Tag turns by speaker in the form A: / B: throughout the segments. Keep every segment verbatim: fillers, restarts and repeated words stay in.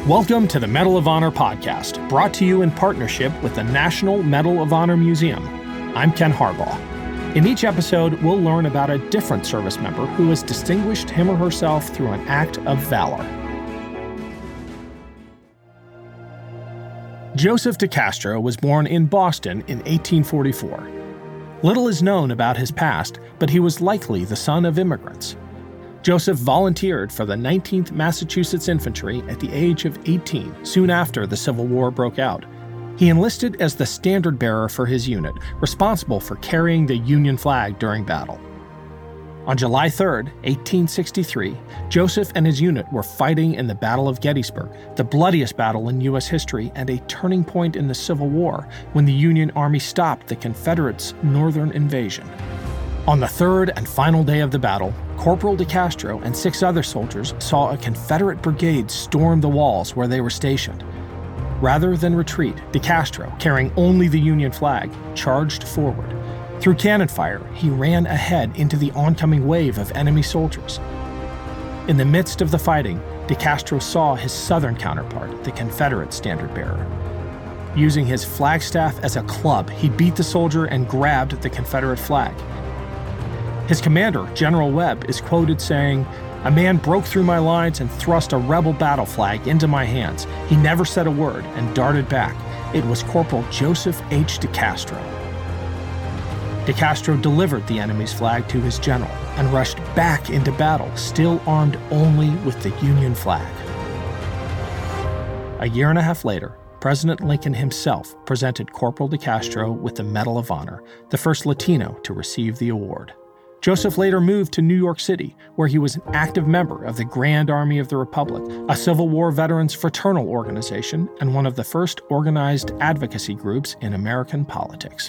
A: Welcome to the Medal of Honor podcast, brought to you in partnership with the National Medal of Honor Museum. I'm Ken Harbaugh. In each episode, we'll learn about a different service member who has distinguished him or herself through an act of valor. Joseph DeCastro was born in Boston in eighteen forty-four. Little is known about his past, but he was likely the son of immigrants. Joseph volunteered for the nineteenth Massachusetts Infantry at the age of eighteen, soon after the Civil War broke out. He enlisted as the standard bearer for his unit, responsible for carrying the Union flag during battle. On July third, eighteen sixty-three, Joseph and his unit were fighting in the Battle of Gettysburg, the bloodiest battle in U S history and a turning point in the Civil War, when the Union Army stopped the Confederates' northern invasion. On the third and final day of the battle, Corporal DeCastro and six other soldiers saw a Confederate brigade storm the walls where they were stationed. Rather than retreat, DeCastro, carrying only the Union flag, charged forward. Through cannon fire, he ran ahead into the oncoming wave of enemy soldiers. In the midst of the fighting, DeCastro saw his southern counterpart, the Confederate standard bearer. Using his flagstaff as a club, he beat the soldier and grabbed the Confederate flag. His commander, General Webb, is quoted saying, "A man broke through my lines and thrust a rebel battle flag into my hands. He never said a word and darted back. It was Corporal Joseph H. DeCastro." DeCastro delivered the enemy's flag to his general and rushed back into battle, still armed only with the Union flag. A year and a half later, President Lincoln himself presented Corporal DeCastro with the Medal of Honor, the first Latino to receive the award. Joseph later moved to New York City, where he was an active member of the Grand Army of the Republic, a Civil War veterans fraternal organization and one of the first organized advocacy groups in American politics.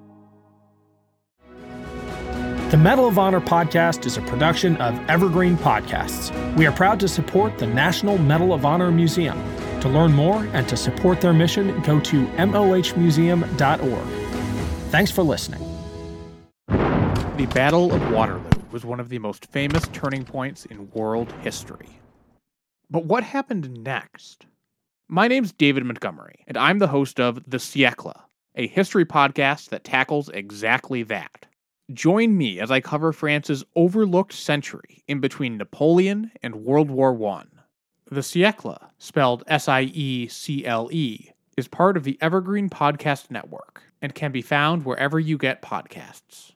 A: The Medal of Honor podcast is a production of Evergreen Podcasts. We are proud to support the National Medal of Honor Museum. To learn more and to support their mission, go to M O H museum dot org. Thanks for listening.
B: The Battle of Waterloo was one of the most famous turning points in world history. But what happened next? My name's David Montgomery, and I'm the host of The Siècle, a history podcast that tackles exactly that. Join me as I cover France's overlooked century in between Napoleon and World War One. The Siècle, spelled S I E C L E, is part of the Evergreen Podcast Network and can be found wherever you get podcasts.